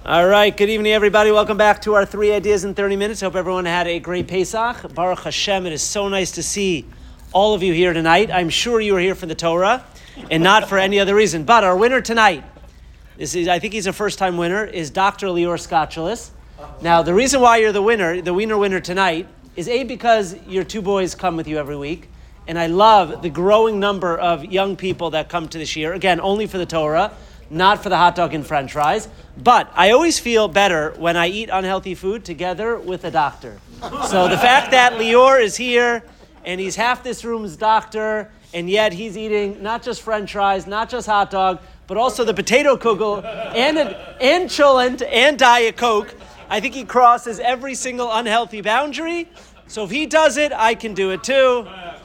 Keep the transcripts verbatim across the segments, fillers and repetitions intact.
All right, good evening, everybody. Welcome back to our three ideas in thirty minutes. Hope everyone had a great Pesach. Baruch Hashem, it is so nice to see all of you here tonight. I'm sure you are here for the Torah and not for any other reason. But our winner tonight, this is, I think he's a first-time winner, is Doctor Lior Skotchelis. Now, the reason why you're the winner, the winner winner tonight, is A, because your two boys come with you every week. And I love the growing number of young people that come to this year. Again, only for the Torah, not for the hot dog and french fries. But I always feel better when I eat unhealthy food together with a doctor. So the fact that Lior is here and he's half this room's doctor, and yet he's eating not just french fries, not just hot dog, but also the potato kugel and, and cholent and Diet Coke. I think he crosses every single unhealthy boundary. So if he does it, I can do it too.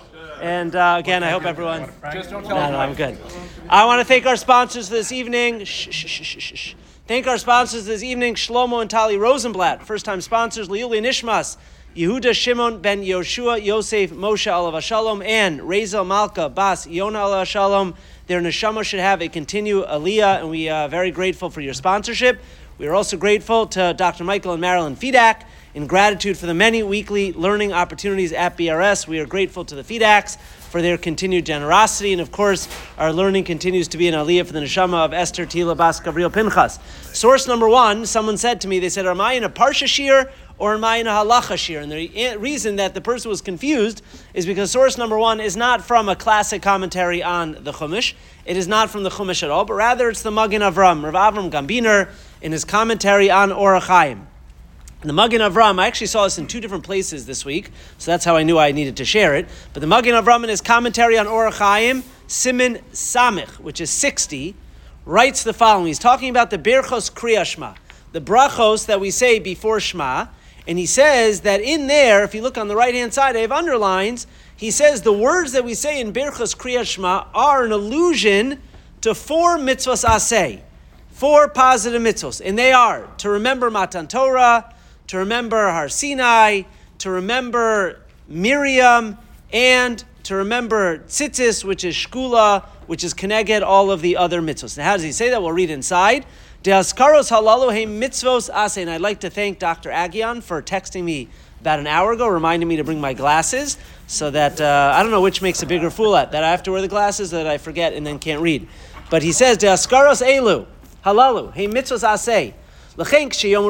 And uh, again, I hope everyone... Just don't No, tell no, I'm good. I want to thank our sponsors for this evening. Shh, shh, shh, shh, shh. Thank our sponsors this evening, Shlomo and Tali Rosenblatt. First-time sponsors, Liuli Nishmas, Yehuda Shimon ben Yoshua, Yosef Moshe Alav Shalom, and Rezel Malka Bas Yona Alav Shalom. Their neshama should have a continued aliyah, and we are very grateful for your sponsorship. We are also grateful to Doctor Michael and Marilyn Fedak. In gratitude for the many weekly learning opportunities at B R S, we are grateful to the Fedaks for their continued generosity. And of course, our learning continues to be an aliyah for the neshama of Esther Tila Bas Gabriel Pinchas. Source number one, someone said to me, they said, am I in a Parsha shir or am I in a Halacha shir? And the reason that the person was confused is because source number one is not from a classic commentary on the Chumash. It is not from the Chumash at all, but rather it's the Magen Avram, Rav Avram Gambiner, in his commentary on Orach Chaim. The Magen Avram, I actually saw this in two different places this week, so that's how I knew I needed to share it. But the Magen Avram, in his commentary on Orach Chaim, Siman Samich, which is sixty, writes the following. He's talking about the Birchos Kriya Shema, the brachos that we say before Shema, and he says that in there, if you look on the right-hand side, I have underlines, he says the words that we say in Birchos Kriya Shema are an allusion to four mitzvos aseh, four positive mitzvos, and they are to remember Matan Torah, to remember Har Sinai, to remember Miriam, and to remember Tzitzis, which is Shkula, which is Keneged, all of the other mitzvos. Now, how does he say that? We'll read inside. De'askaros halalu he mitzvos aseh. And I'd like to thank Doctor Agion for texting me about an hour ago, reminding me to bring my glasses, so that, uh, I don't know which makes a bigger fool at, that I have to wear the glasses, or that I forget and then can't read. But he says, De'askaros elu halalu he mitzvos aseh. When we say in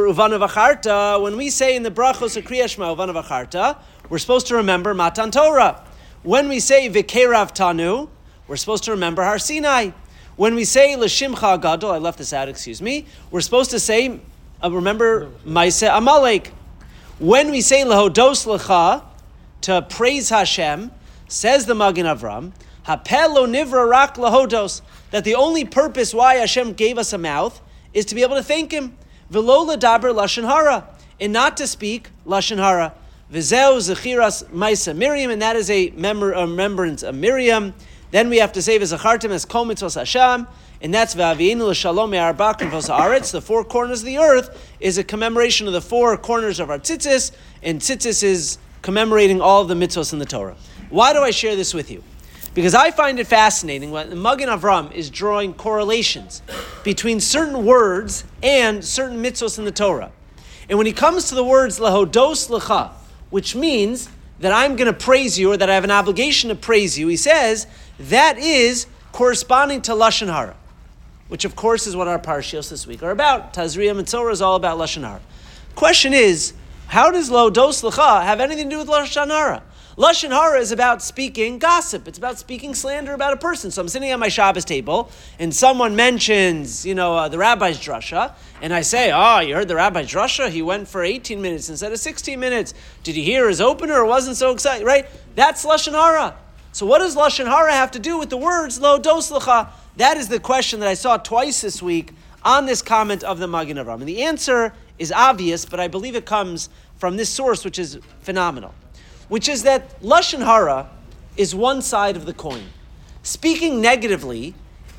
the brachos of Kriya Shema Uvana V'charta, we're supposed to remember Matan Torah. When we say V'kerav Tanu, we're supposed to remember Har Sinai. When we say L'shimcha Gadol, I left this out, excuse me, we're supposed to say, uh, remember Maise Amalek. When we say Lehodos Lecha, to praise Hashem, says the Magen Avram, Hapeh lo nivra rak lehodos, that the only purpose why Hashem gave us a mouth is to be able to thank Him. V'lo l'daber lashon hara, and not to speak lashon hara. V'zeu zechiras ma'isa Miriam, and that is a, memor- a remembrance of Miriam. Then we have to say v'zachartem es kol mitzvos Hashem, and that's v'avienu l'shalom me'arba k'nfos haaretz. The four corners of the earth is a commemoration of the four corners of our tzitzis, and tzitzis is commemorating all of the mitzvos in the Torah. Why do I share this with you? Because I find it fascinating when the Magen Avram is drawing correlations between certain words and certain mitzvos in the Torah. And when he comes to the words lehodos lecha, which means that I'm going to praise you, or that I have an obligation to praise you, he says that is corresponding to lashon hara, which of course is what our parshios this week are about. Tazria Mitzorah is all about lashon hara. Question is, how does lehodos lecha have anything to do with lashon hara? Lashon hara is about speaking gossip. It's about speaking slander about a person. So I'm sitting at my Shabbos table, and someone mentions, you know, uh, the rabbi's drasha, and I say, oh, you heard the rabbi's drasha? He went for eighteen minutes instead of sixteen minutes. Did you hear his opener? It wasn't so exciting, right? That's lashon hara. So what does lashon hara have to do with the words lo dos lecha? That is the question that I saw twice this week on this comment of the Magen Avram. And the answer is obvious, but I believe it comes from this source, which is phenomenal, which is that lashon hara is one side of the coin. Speaking negatively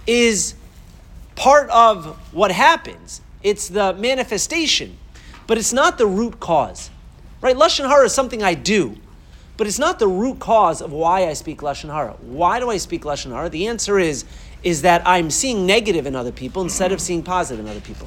is part of what happens. It's the manifestation, but it's not the root cause. Right? Lashon hara is something I do, but it's not the root cause of why I speak lashon hara. Why do I speak lashon hara? The answer is, is that I'm seeing negative in other people instead of seeing positive in other people.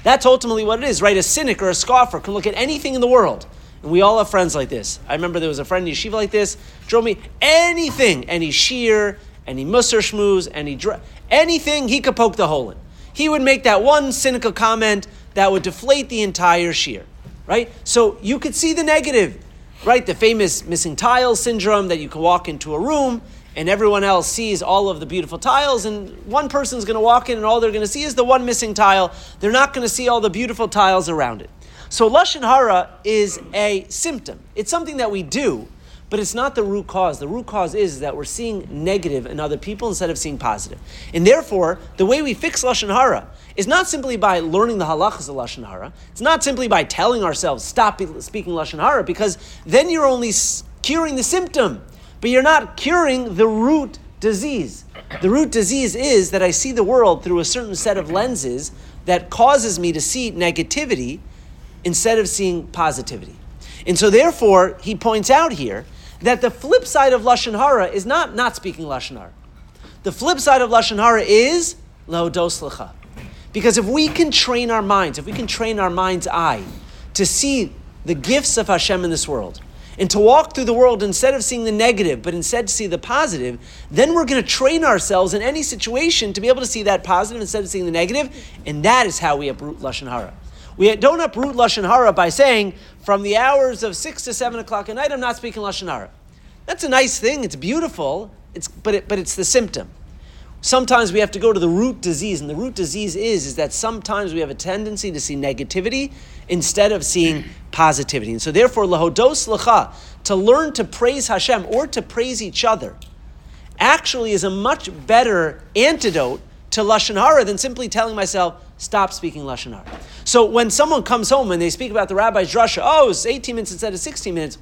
That's ultimately what it is, right? A cynic or a scoffer can look at anything in the world. And we all have friends like this. I remember there was a friend in yeshiva like this, drove me anything, any shear, any musar shmooze, any dr- anything he could poke the hole in. He would make that one cynical comment that would deflate the entire shear, right? So you could see the negative, right? The famous missing tile syndrome, that you can walk into a room and everyone else sees all of the beautiful tiles, and one person's going to walk in and all they're going to see is the one missing tile. They're not going to see all the beautiful tiles around it. So Lashon Hara is a symptom. It's something that we do, but it's not the root cause. The root cause is that we're seeing negative in other people instead of seeing positive. And therefore, the way we fix Lashon Hara is not simply by learning the halachas of Lashon Hara. It's not simply by telling ourselves, stop speaking Lashon Hara, because then you're only curing the symptom, but you're not curing the root disease. The root disease is that I see the world through a certain set of lenses that causes me to see negativity instead of seeing positivity. And so therefore, he points out here that the flip side of Lashon Hara is not not speaking Lashon Hara. The flip side of Lashon Hara is lehodos lecha. Because if we can train our minds, if we can train our mind's eye to see the gifts of Hashem in this world, and to walk through the world instead of seeing the negative, but instead to see the positive, then we're going to train ourselves in any situation to be able to see that positive instead of seeing the negative, and that is how we uproot Lashon Hara. We don't uproot Lashon Hara by saying, from the hours of six to seven o'clock at night, I'm not speaking Lashon Hara. That's a nice thing, it's beautiful, it's, but, it, but it's the symptom. Sometimes we have to go to the root disease, and the root disease is, is that sometimes we have a tendency to see negativity instead of seeing positivity. And so therefore, lehodos lecha, to learn to praise Hashem or to praise each other, actually is a much better antidote to Lashon Hara than simply telling myself, stop speaking Lashon Hara. So when someone comes home and they speak about the rabbi's drasha, oh, it's eighteen minutes instead of sixteen minutes,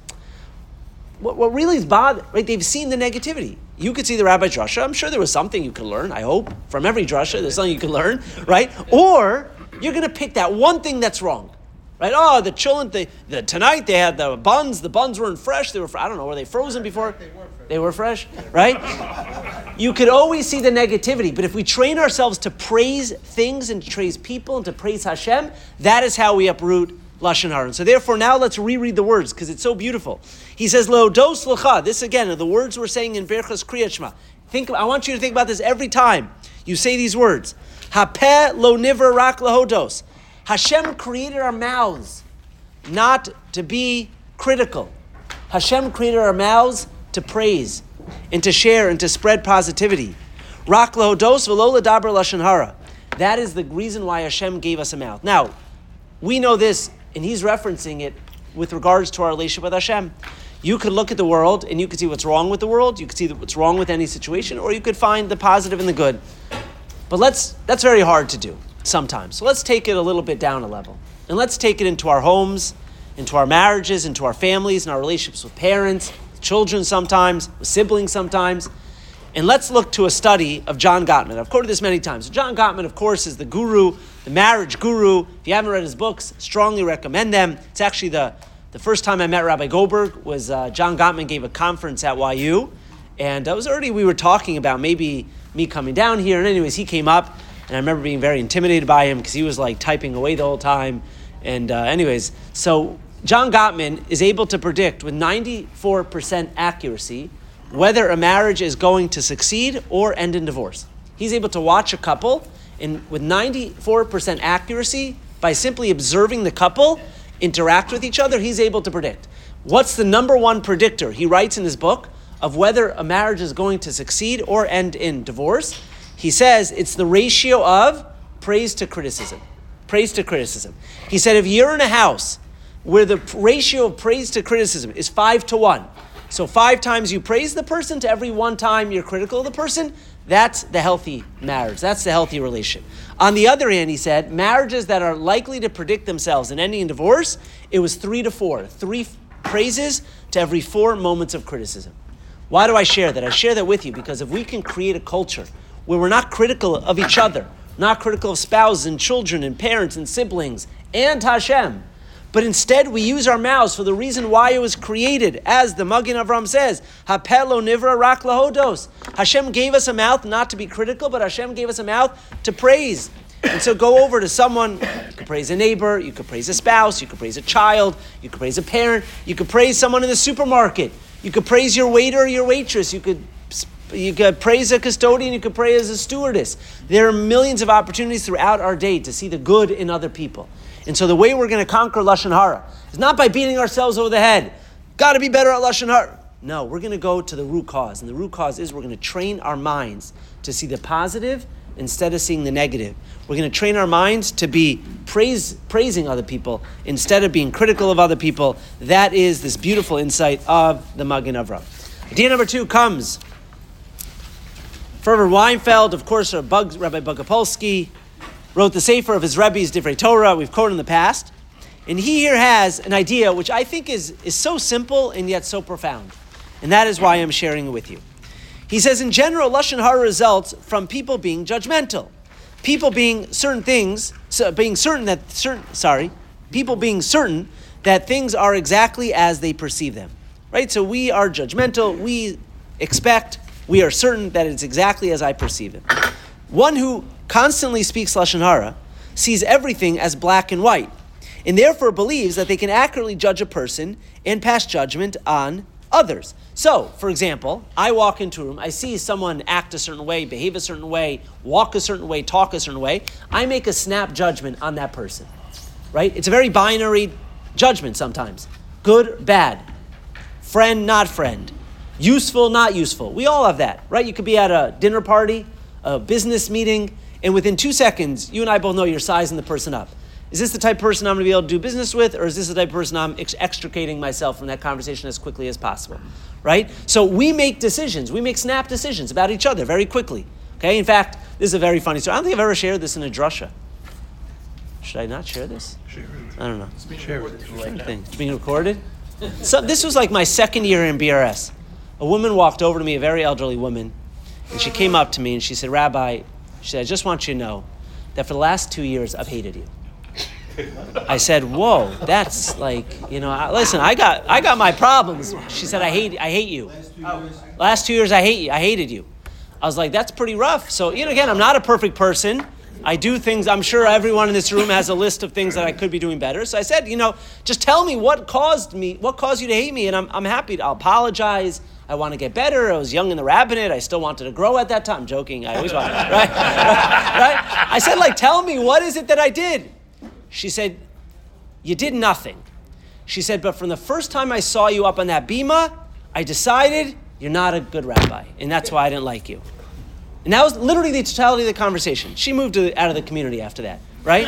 what, what really is bothering, right? They've seen the negativity. You could see the rabbi's drasha. I'm sure there was something you could learn, I hope. From every drasha, there's something you can learn, right? Or you're going to pick that one thing that's wrong, right? Oh, the children, the, the, tonight they had the buns. The buns weren't fresh. They were, I don't know, were they frozen before? They were fresh. They were fresh, right? You could always see the negativity, but if we train ourselves to praise things and to praise people and to praise Hashem, that is how we uproot Lashon Hara. And so therefore, now let's reread the words because it's so beautiful. He says, lehodos lecha. This again are the words we're saying in Berchos Kriyat Shema. Think, I want you to think about this every time you say these words. Hapeh lo nivra rak lehodos. Hashem created our mouths not to be critical. Hashem created our mouths to praise and to share and to spread positivity. Rak lehodos v'lo ledaber Lashon Hara. That is the reason why Hashem gave us a mouth. Now, we know this, and he's referencing it with regards to our relationship with Hashem. You could look at the world, and you could see what's wrong with the world. You could see what's wrong with any situation, or you could find the positive and the good. But let's that's very hard to do sometimes. So let's take it a little bit down a level. And let's take it into our homes, into our marriages, into our families, and our relationships with parents, with children sometimes, with siblings sometimes. And let's look to a study of John Gottman. I've quoted this many times. John Gottman, of course, is the guru, the marriage guru. If you haven't read his books, strongly recommend them. It's actually the, the first time I met Rabbi Goldberg was uh, John Gottman gave a conference at Y U. And it was already, we were talking about maybe me coming down here. And anyways, he came up, and I remember being very intimidated by him because he was like typing away the whole time. And uh, anyways, so John Gottman is able to predict with ninety-four percent accuracy whether a marriage is going to succeed or end in divorce. He's able to watch a couple and with ninety-four percent accuracy, by simply observing the couple interact with each other, he's able to predict. What's the number one predictor, he writes in his book, of whether a marriage is going to succeed or end in divorce? He says it's the ratio of praise to criticism. Praise to criticism. He said if you're in a house where the ratio of praise to criticism is five to one, so five times you praise the person to every one time you're critical of the person, that's the healthy marriage. That's the healthy relationship. On the other hand, he said, marriages that are likely to predict themselves in ending in divorce, it was three to four. Three praises to every four moments of criticism. Why do I share that? I share that with you because if we can create a culture where we're not critical of each other, not critical of spouses and children and parents and siblings and Hashem, but instead we use our mouths for the reason why it was created. As the Magen Avram says, Hapeh lo nivra rak lehodos. Hashem gave us a mouth not to be critical, but Hashem gave us a mouth to praise. And so go over to someone, you could praise a neighbor, you could praise a spouse, you could praise a child, you could praise a parent, you could praise someone in the supermarket, you could praise your waiter or your waitress, you could you could praise a custodian, you could praise a stewardess. There are millions of opportunities throughout our day to see the good in other people. And so the way we're going to conquer Lashon Hara is not by beating ourselves over the head. Got to be better at Lashon Hara. No, we're going to go to the root cause. And the root cause is we're going to train our minds to see the positive instead of seeing the negative. We're going to train our minds to be praise, praising other people instead of being critical of other people. That is this beautiful insight of the Magen Avraham. Idea number two comes. Ferber Weinfeld, of course, Rabbi Bogopolsky, wrote the Sefer of his Rebbe's Divrei Torah. We've quoted in the past. And he here has an idea which I think is, is so simple and yet so profound. And that is why I'm sharing it with you. He says, in general, Lashon Hara results from people being judgmental. People being certain things, so being certain that, certain, sorry, people being certain that things are exactly as they perceive them. Right? So we are judgmental, we expect, we are certain that it's exactly as I perceive it. One who constantly speaks Lashon Hara sees everything as black and white, and therefore believes that they can accurately judge a person and pass judgment on others. So, for example, I walk into a room, I see someone act a certain way, behave a certain way, walk a certain way, talk a certain way. I make a snap judgment on that person, right? It's a very binary judgment sometimes. Good, bad. Friend, not friend. Useful, not useful. We all have that, right? You could be at a dinner party, a business meeting, and within two seconds, you and I both know you're sizing the person up. Is this the type of person I'm going to be able to do business with, or is this the type of person I'm ex- extricating myself from that conversation as quickly as possible, right? So we make decisions. We make snap decisions about each other very quickly, okay? In fact, this is a very funny story. I don't think I've ever shared this in a drasha. Should I not share this? Share it. I don't know. It's being recorded. It's being recorded? So this was like my second year in B R S. A woman walked over to me, a very elderly woman, and she came up to me and she said, Rabbi, she said, I just want you to know that for the last two years, I've hated you. I said, whoa, that's like, you know, I, listen, I got I got my problems. She said, I hate I hate you. Last two years, Last two years I hate you. I hated you. I was like, that's pretty rough. So, you know, again, I'm not a perfect person. I do things, I'm sure everyone in this room has a list of things that I could be doing better. So I said, you know, just tell me what caused me, what caused you to hate me, and I'm I'm happy to, I'll apologize. I want to get better. I was young in the rabbinate. I still wanted to grow at that time. I'm joking. I always want, right? right? Right? I said, like, tell me, what is it that I did? She said, you did nothing. She said, but from the first time I saw you up on that bima, I decided you're not a good rabbi, and that's why I didn't like you. And that was literally the totality of the conversation. She moved to, out of the community after that, right?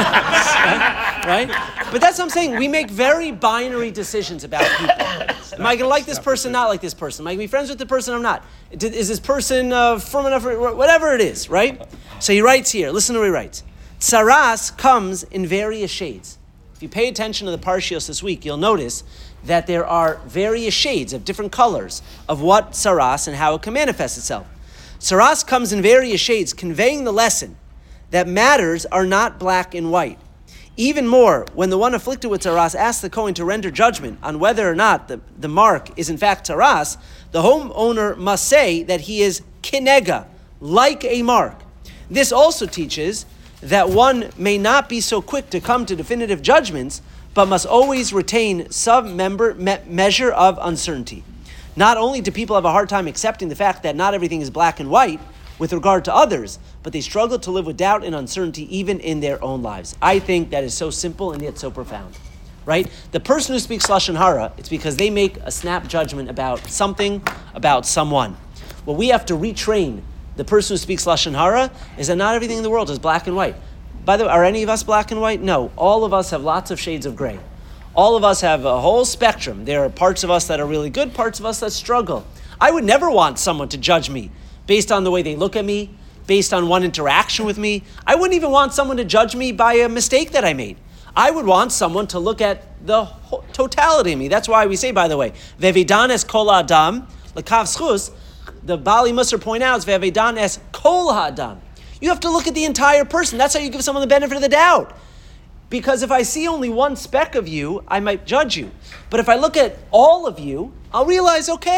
right? Right? But that's what I'm saying. We make very binary decisions about people. Am I going to like this person, not like this person? Am I going to be friends with the person or not? Is this person uh, from enough, whatever it is, right? So he writes here, listen to what he writes. Tsaras comes in various shades. If you pay attention to the Parshios this week, you'll notice that there are various shades of different colors of what Tsaras and how it can manifest itself. Tsaras comes in various shades, conveying the lesson that matters are not black and white. Even more, when the one afflicted with Tsaras asks the Kohen to render judgment on whether or not the, the mark is in fact Tsaras, the homeowner must say that he is kinega, like a mark. This also teaches that one may not be so quick to come to definitive judgments, but must always retain some member, me- measure of uncertainty. Not only do people have a hard time accepting the fact that not everything is black and white with regard to others, but they struggle to live with doubt and uncertainty even in their own lives. I think that is so simple and yet so profound, right? The person who speaks Lashon Hara, it's because they make a snap judgment about something, about someone. What we have to retrain the person who speaks Lashon Hara is that not everything in the world is black and white. By the way, are any of us black and white? No. All of us have lots of shades of gray. All of us have a whole spectrum. There are parts of us that are really good, parts of us that struggle. I would never want someone to judge me based on the way they look at me, based on one interaction with me. I wouldn't even want someone to judge me by a mistake that I made. I would want someone to look at the whole totality of me. That's why we say, by the way, Ve'evidan es kol ha'adam, l'kav schus, the Bali Musar point out, Ve'evidan es kol ha'adam. You have to look at the entire person. That's how you give someone the benefit of the doubt. Because if I see only one speck of you, I might judge you. But if I look at all of you, I'll realize, okay,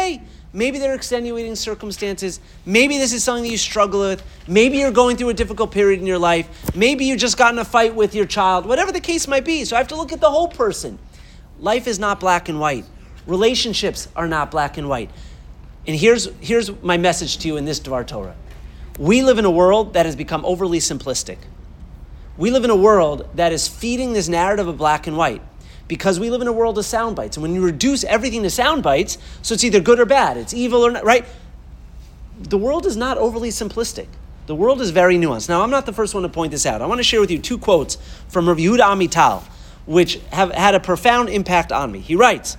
Maybe there are extenuating circumstances. Maybe this is something that you struggle with. Maybe you're going through a difficult period in your life. Maybe you just got in a fight with your child. Whatever the case might be. So I have to look at the whole person. Life is not black and white. Relationships are not black and white. And here's, here's my message to you in this Dvar Torah. We live in a world that has become overly simplistic. We live in a world that is feeding this narrative of black and white because we live in a world of sound bites. And when you reduce everything to sound bites, so it's either good or bad, it's evil or not, right? The world is not overly simplistic. The world is very nuanced. Now, I'm not the first one to point this out. I want to share with you two quotes from Rav Yehuda Amital, which have had a profound impact on me. He writes,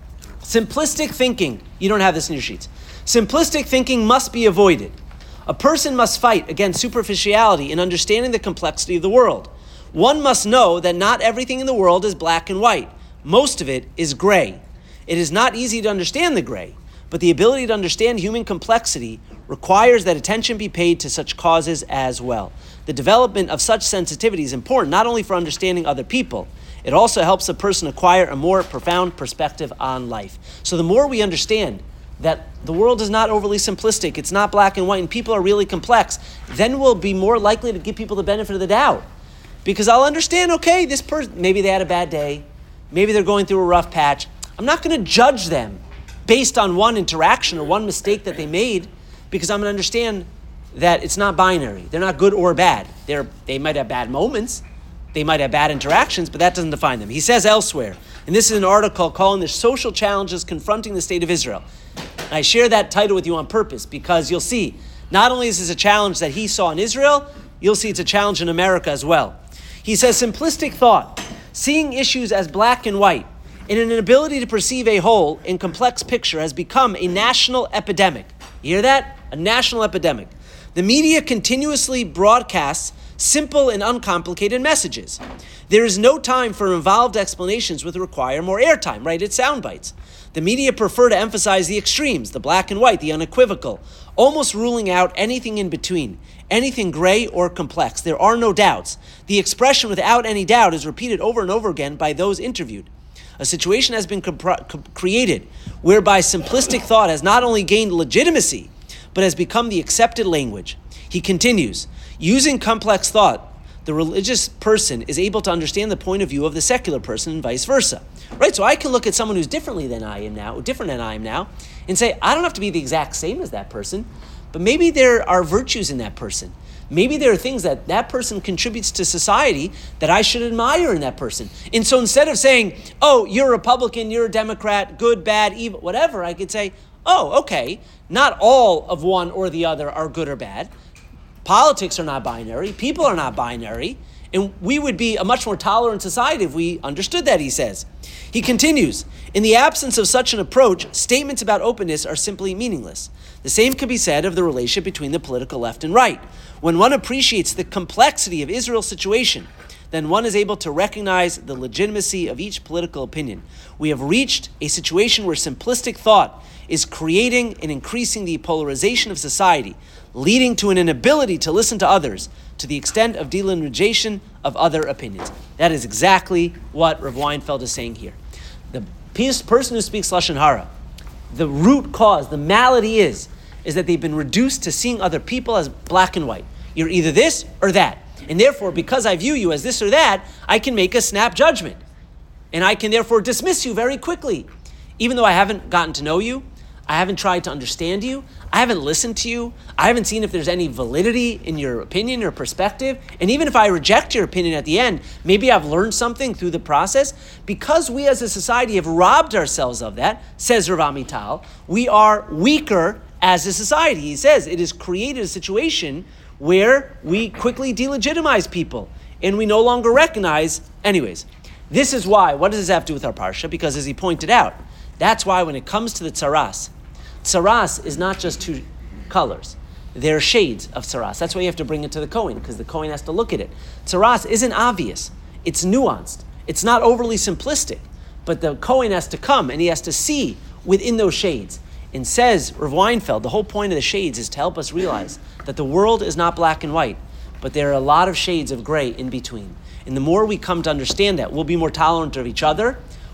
simplistic thinking, you don't have this in your sheets. Simplistic thinking must be avoided. A person must fight against superficiality in understanding the complexity of the world. One must know that not everything in the world is black and white. Most of it is gray. It is not easy to understand the gray, but the ability to understand human complexity requires that attention be paid to such causes as well. The development of such sensitivity is important not only for understanding other people, it also helps a person acquire a more profound perspective on life. So the more we understand that the world is not overly simplistic, it's not black and white, and people are really complex, then we'll be more likely to give people the benefit of the doubt. Because I'll understand, okay, this person, maybe they had a bad day, maybe they're going through a rough patch. I'm not going to judge them based on one interaction or one mistake that they made, because I'm going to understand that it's not binary. They're not good or bad. They're, they might have bad moments, they might have bad interactions, but that doesn't define them. He says elsewhere, and this is an article calling the social challenges confronting the state of Israel. And I share that title with you on purpose because you'll see, not only is this a challenge that he saw in Israel, you'll see it's a challenge in America as well. He says, simplistic thought, seeing issues as black and white, and an inability to perceive a whole and complex picture has become a national epidemic. You hear that? A national epidemic. The media continuously broadcasts simple and uncomplicated messages. There is no time for involved explanations which require more airtime, right? It's sound bites. The media prefer to emphasize the extremes, the black and white, the unequivocal, almost ruling out anything in between, anything gray or complex. There are no doubts. The expression without any doubt is repeated over and over again by those interviewed. A situation has been comp- created whereby simplistic thought has not only gained legitimacy, but has become the accepted language. He continues, using complex thought, the religious person is able to understand the point of view of the secular person and vice versa. Right? So I can look at someone who's differently than I am now, different than I am now, and say, I don't have to be the exact same as that person, but maybe there are virtues in that person. Maybe there are things that that person contributes to society that I should admire in that person. And so instead of saying, oh, you're a Republican, you're a Democrat, good, bad, evil, whatever, I could say, oh, okay, not all of one or the other are good or bad. Politics are not binary. People are not binary. And we would be a much more tolerant society if we understood that, he says. He continues, in the absence of such an approach, statements about openness are simply meaningless. The same can be said of the relationship between the political left and right. When one appreciates the complexity of Israel's situation, then one is able to recognize the legitimacy of each political opinion. We have reached a situation where simplistic thought is creating and increasing the polarization of society, leading to an inability to listen to others, to the extent of delineation of other opinions. That is exactly what Rav Weinfeld is saying here. The person who speaks Lashon Hara, the root cause, the malady is, is that they've been reduced to seeing other people as black and white. You're either this or that. And therefore, because I view you as this or that, I can make a snap judgment. And I can therefore dismiss you very quickly. Even though I haven't gotten to know you, I haven't tried to understand you, I haven't listened to you, I haven't seen if there's any validity in your opinion or perspective, and even if I reject your opinion at the end, maybe I've learned something through the process. Because we as a society have robbed ourselves of that, says Rav Amital, we are weaker as a society. He says it has created a situation where we quickly delegitimize people, and we no longer recognize, anyways. This is why, what does this have to do with our parsha? Because as he pointed out, that's why when it comes to the tzaras, tzaras is not just two colors. There are shades of tzaras. That's why you have to bring it to the Kohen, because the Kohen has to look at it. Tzaras isn't obvious. It's nuanced. It's not overly simplistic. But the Kohen has to come and he has to see within those shades. And says Rav Weinfeld, the whole point of the shades is to help us realize that the world is not black and white, but there are a lot of shades of gray in between. And the more we come to understand that, we'll be more tolerant of each other,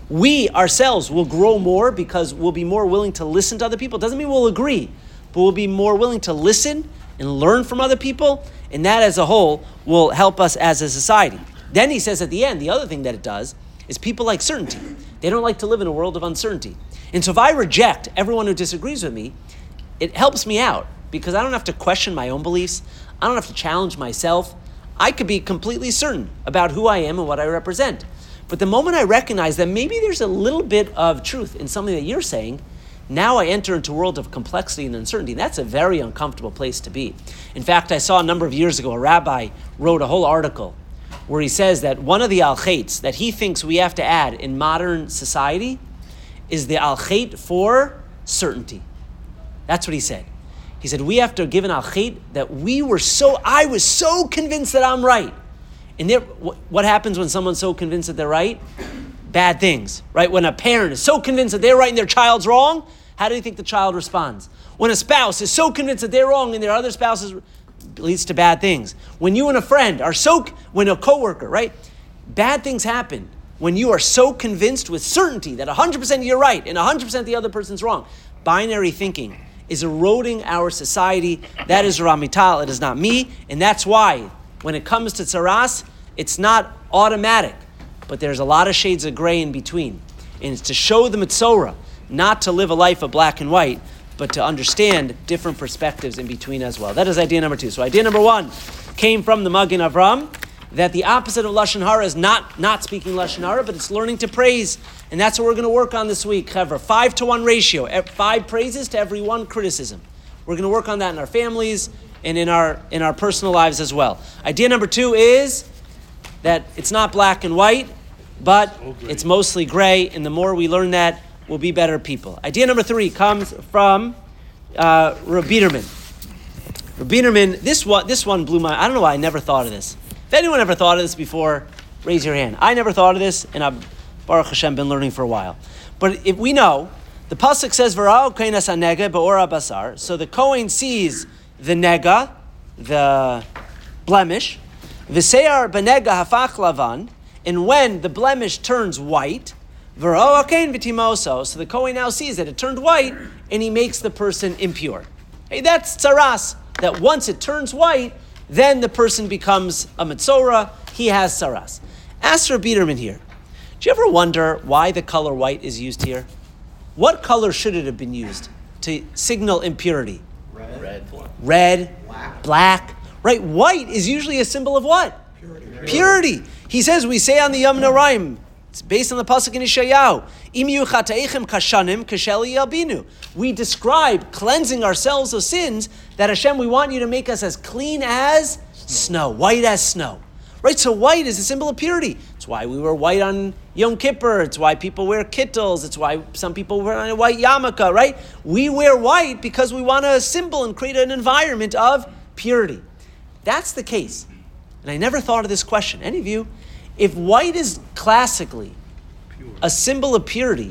we ourselves will grow more because we'll be more willing to listen to other people. It doesn't mean we'll agree, but we'll be more willing to listen and learn from other people, and that as a whole will help us as a society. Then he says at the end, the other thing that it does is people like certainty. They don't like to live in a world of uncertainty. And so if I reject everyone who disagrees with me, it helps me out because I don't have to question my own beliefs. I don't have to challenge myself. I could be completely certain about who I am and what I represent. But the moment I recognize that maybe there's a little bit of truth in something that you're saying, now I enter into a world of complexity and uncertainty. That's a very uncomfortable place to be. In fact, I saw a number of years ago, a rabbi wrote a whole article where he says that one of the al-khaits that he thinks we have to add in modern society is the al-khait for certainty. That's what he said. He said, we have to give an al-khait that we were so, I was so convinced that I'm right. And there, what happens when someone's so convinced that they're right? Bad things, right? When a parent is so convinced that they're right and their child's wrong, how do you think the child responds? When a spouse is so convinced that they're wrong and their other spouse is, leads to bad things. When you and a friend are so, when a coworker, right? Bad things happen when you are so convinced with certainty that one hundred percent you're right and one hundred percent the other person's wrong. Binary thinking is eroding our society. That is Ramital, it is not me. And that's why when it comes to tzaras, it's not automatic, but there's a lot of shades of gray in between. And it's to show the Mitzorah, not to live a life of black and white, but to understand different perspectives in between as well. That is idea number two. So idea number one came from the Magen Avram, that the opposite of Lashon Hara is not, not speaking Lashon Hara, but it's learning to praise. And that's what we're going to work on this week, Chevra. Five to one ratio. Five praises to every one criticism. We're going to work on that in our families and in our in our personal lives as well. Idea number two is that it's not black and white, but it's mostly gray, and the more we learn that, we'll be better people. Idea number three comes from uh, Rabbi Biderman. Rabbi Biderman, this one, this one blew my, I don't know why I never thought of this. If anyone ever thought of this before, raise your hand. I never thought of this, and I've, Baruch Hashem, been learning for a while. But if we know, the pasuk says, "V'ra'u kohenes hanega be'or basar." So the Kohen sees the nega, the blemish, v'se'ar b'nega hafach lavan, and when the blemish turns white, v'ra'u hakohen v'timoso. So the Kohen now sees that it turned white, and he makes the person impure. Hey, that's tzaras. That once it turns white, then the person becomes a Metzorah. He has tzaras. Ask Rabbi Biderman here. Do you ever wonder why the color white is used here? What color should it have been used to signal impurity? Red. Red. Red. Black. Black. Right? White is usually a symbol of what? Purity. Purity. He says, we say on the Yom Noraim, it's based on the pasuk in Yeshayahu, Im yu chataichem kashanim kasheli yalbinu. We describe cleansing ourselves of sins that Hashem, we want you to make us as clean as snow, white as snow. Right? So white is a symbol of purity. It's why we wear white on Yom Kippur. It's why people wear kittles. It's why some people wear a white yarmulke, right? We wear white because we want a symbol and create an environment of purity. That's the case. And I never thought of this question. Any of you? If white is classically a symbol of purity,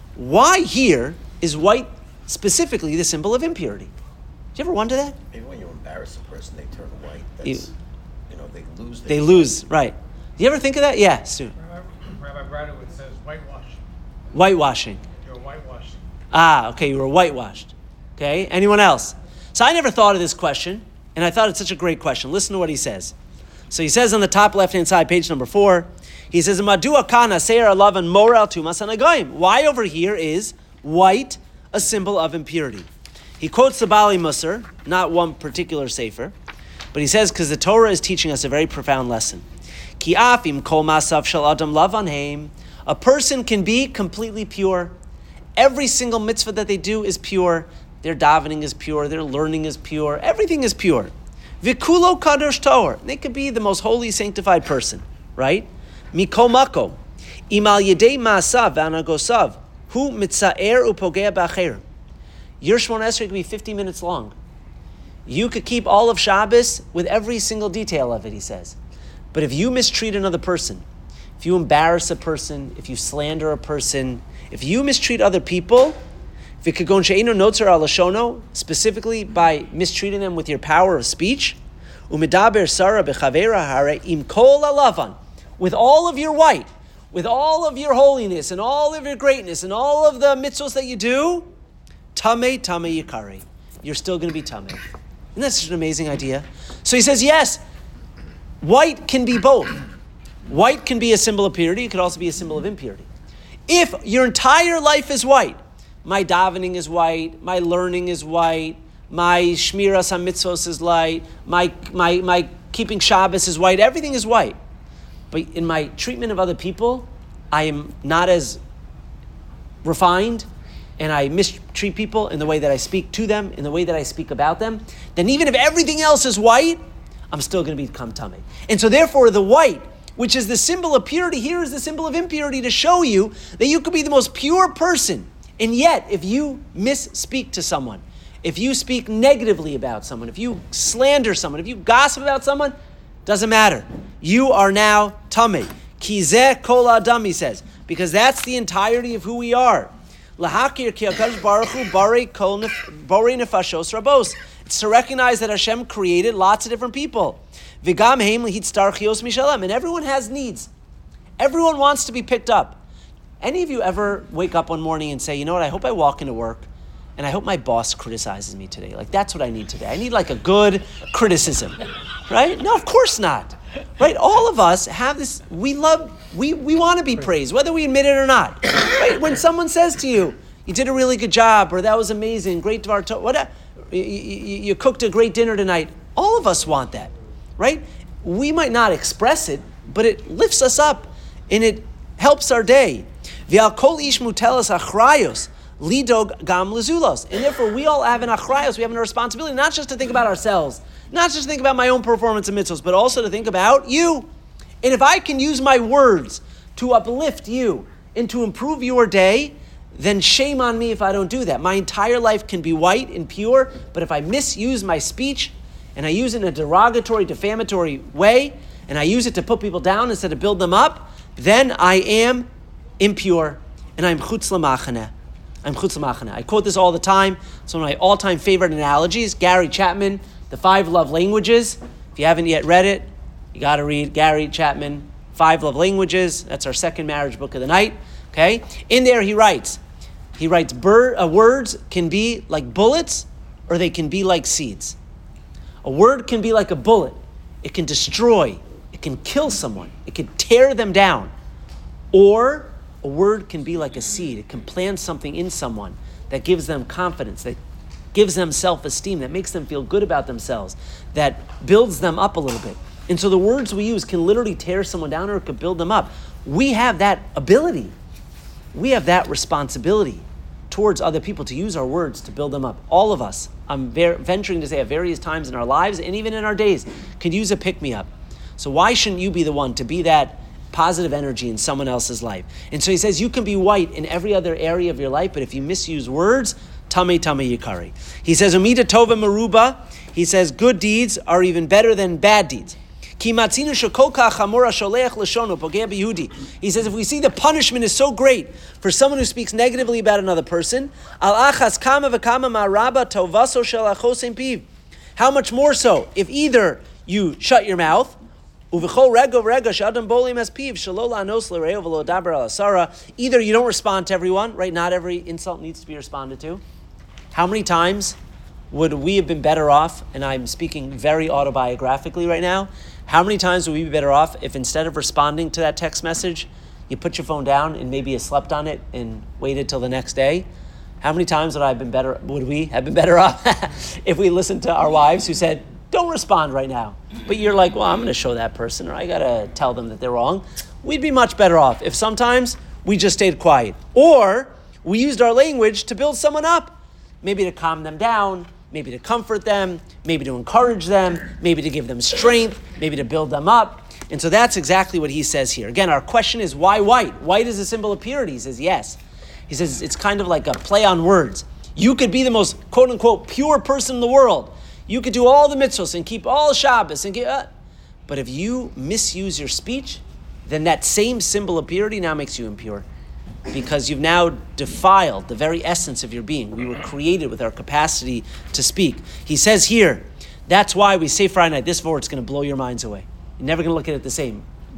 why here is white specifically the symbol of impurity? Did you ever wonder that? Maybe when you embarrass a person, they turn white. That's, you know, they lose. They lose, right. Do you ever think of that? Yeah, Stu. Rabbi Bradowitz says whitewashing. Whitewashing. You're whitewashing. Ah, okay, you were whitewashed. Okay, anyone else? So I never thought of this question, and I thought it's such a great question. Listen to what he says. So he says on the top left-hand side, page number four, he says, Madua kana seir alavan moral tumas anagoyim. Why over here is white a symbol of impurity? He quotes the Bali Musar, not one particular sefer, but he says, because the Torah is teaching us a very profound lesson. Ki afim kol masav shel adam lavan heim. A person can be completely pure. Every single mitzvah that they do is pure. Their davening is pure. Their learning is pure. Everything is pure. Vikulo kadosh tahor. They could be the most holy, sanctified person, right? Mikol mako. Imal yedei maasav v'anagosav. Hu mitzaer upogea b'acherim. Your Shemona Esrei could be fifty minutes long. You could keep all of Shabbos with every single detail of it, he says. But if you mistreat another person, if you embarrass a person, if you slander a person, if you mistreat other people, specifically by mistreating them with your power of speech, with all of your white, with all of your holiness and all of your greatness and all of the mitzvos that you do, tamei tamei yikari. You're still going to be tamei. Isn't that such an amazing idea? So he says, yes, white can be both. White can be a symbol of purity. It could also be a symbol of impurity. If your entire life is white, my davening is white, my learning is white, my shmiras hamitzvos is light, my, my, my keeping Shabbos is white, everything is white. But in my treatment of other people, I am not as refined, and I mistreat people in the way that I speak to them, in the way that I speak about them, then even if everything else is white, I'm still going to become tamei. And so therefore the white, which is the symbol of purity, here is the symbol of impurity to show you that you could be the most pure person. And yet, if you misspeak to someone, if you speak negatively about someone, if you slander someone, if you gossip about someone, doesn't matter. You are now tamei. Kizeh kol adam, he says, because that's the entirety of who we are. Lahakir ki HaKadosh Baruch Hu barei kol borei nefashos rabos. It's to recognize that Hashem created lots of different people. V'gam heim lihitztarchios mishalem, and everyone has needs. Everyone wants to be picked up. Any of you ever wake up one morning and say, you know what, I hope I walk into work and I hope my boss criticizes me today. Like, that's what I need today. I need like a good criticism, right? No, of course not, right? All of us have this, we love, we, we want to be praised, whether we admit it or not, right? When someone says to you, you did a really good job, or that was amazing, great dvar tov, whatever, you, you, you cooked a great dinner tonight. All of us want that, right? We might not express it, but it lifts us up and it helps our day. V'al kol ish mutelas achrayos lidog gam lezulos. And therefore, we all have an achrayos, we have a responsibility, not just to think about ourselves, not just to think about my own performance and mitzvos, but also to think about you. And if I can use my words to uplift you and to improve your day, then shame on me if I don't do that. My entire life can be white and pure, but if I misuse my speech and I use it in a derogatory, defamatory way, and I use it to put people down instead of build them up, then I am impure, and I'm chutz lamachaneh. I'm chutz lamachaneh. I quote this all the time. It's one of my all-time favorite analogies. Gary Chapman, The Five Love Languages. If you haven't yet read it, you got to read Gary Chapman, Five Love Languages. That's our second marriage book of the night. Okay, in there he writes, he writes, bird, uh, words can be like bullets, or they can be like seeds. A word can be like a bullet. It can destroy. It can kill someone. It can tear them down. Or a word can be like a seed. It can plant something in someone that gives them confidence, that gives them self-esteem, that makes them feel good about themselves, that builds them up a little bit. And so the words we use can literally tear someone down, or it could build them up. We have that ability. We have that responsibility towards other people to use our words to build them up. All of us, I'm ver- venturing to say at various times in our lives and even in our days, could use a pick-me-up. So why shouldn't you be the one to be that positive energy in someone else's life? And so he says you can be white in every other area of your life, but if you misuse words, tamei tamei yikari. He says umida tova meruba. He says good deeds are even better than bad deeds. Ki matzinu shekol kach hamora sholeach leshono pogeh b'Yehudi. He says if we see the punishment is so great for someone who speaks negatively about another person, al achas kama v'kama ma'raba tovaso shel achos em piv. How much more so if either you shut your mouth, either you don't respond to everyone, right? Not every insult needs to be responded to. How many times would we have been better off, and I'm speaking very autobiographically right now, how many times would we be better off if instead of responding to that text message, you put your phone down and maybe you slept on it and waited till the next day? How many times would I have been better, would we have been better off if we listened to our wives who said, don't respond right now. But you're like, well, I'm going to show that person, or I got to tell them that they're wrong. We'd be much better off if sometimes we just stayed quiet. Or we used our language to build someone up. Maybe to calm them down, maybe to comfort them, maybe to encourage them, maybe to give them strength, maybe to build them up. And so that's exactly what he says here. Again, our question is, why white? White is a symbol of purity. He says, yes. He says, it's kind of like a play on words. You could be the most, quote unquote, pure person in the world. You could do all the mitzvahs and keep all Shabbos, and get, uh, but if you misuse your speech, then that same symbol of purity now makes you impure, because you've now defiled the very essence of your being. We were created with our capacity to speak. He says here, that's why we say Friday night, this word's going to blow your minds away. You're never going to look at it the same.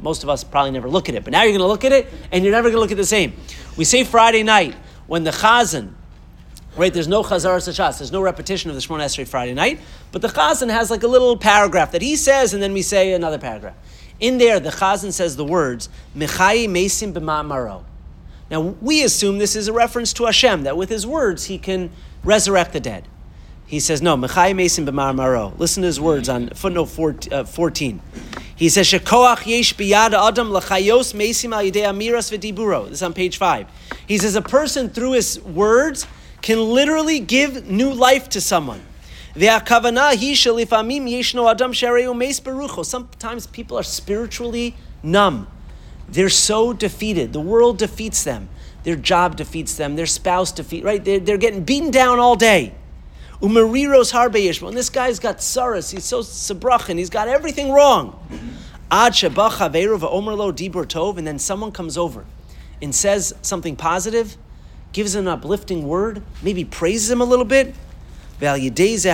most of us probably never look at it, but now you're going to look at it, and you're never going to look at the same. We say Friday night, when the Chazan, right, there's no Chazar Sashas, there's no repetition of the Shemona Esrei Friday night, but the Chazan has like a little paragraph that he says, and then we say another paragraph. In there, the Chazan says the words, Mechai Mesim B'ma'amaro. Now, we assume this is a reference to Hashem, that with his words, he can resurrect the dead. He says, no, Mechai Mesim B'ma'amaro. Listen to his words on footnote fourteen. He says, Shekoach yesh biyad adam l'chayos mesim al yidei amiras v'diburo. This is on page five. He says, a person through his words can literally give new life to someone. Ve'akavana hi shelifamim yeshno adam shareu meis berucho. Sometimes people are spiritually numb. They're so defeated. The world defeats them. Their job defeats them. Their spouse defeats, right? They're, they're getting beaten down all day. Umariros harbe yishmo. And this guy's got saras. He's so sabrachin. He's got everything wrong. Ad sheba chaveru va'omer lo dibur tov. And then someone comes over and says something positive, gives him an uplifting word, maybe praises him a little bit. He gives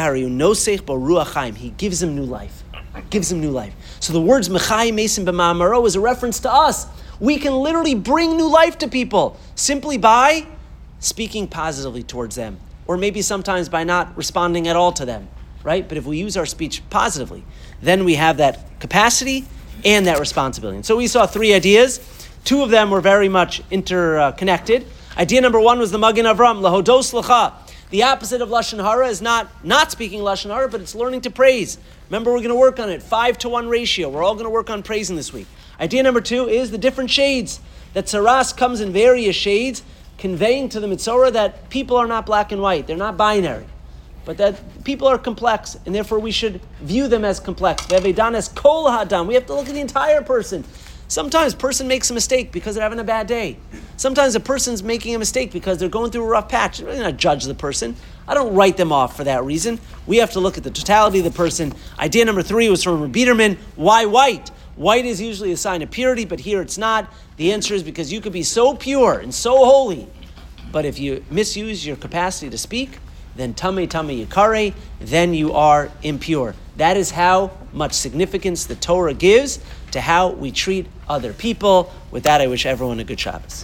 him new life. Gives him new life. So the words Mechai Mesim B'ma'amaro is a reference to us. We can literally bring new life to people simply by speaking positively towards them. Or maybe sometimes by not responding at all to them, right? But if we use our speech positively, then we have that capacity and that responsibility. And so we saw three ideas. Two of them were very much interconnected. Idea number one was the Magen Avram, Lahodos L'cha. The opposite of Lashon Hara is not not speaking Lashon Hara, but it's learning to praise. Remember, we're going to work on it. Five to one ratio. We're all going to work on praising this week. Idea number two is the different shades. That Tsaras comes in various shades, conveying to the Mitzorah that people are not black and white. They're not binary. But that people are complex, and therefore we should view them as complex. Ve'vedanes kol ha'adam. We have to look at the entire person. Sometimes a person makes a mistake because they're having a bad day. Sometimes a person's making a mistake because they're going through a rough patch. I'm really not judge the person. I don't write them off for that reason. We have to look at the totality of the person. Idea number three was from Biederman. Why white? White is usually a sign of purity, but here it's not. The answer is because you could be so pure and so holy, but if you misuse your capacity to speak, then tamei tamei yikare, then you are impure. That is how much significance the Torah gives to how we treat other people. With that, I wish everyone a good Shabbos.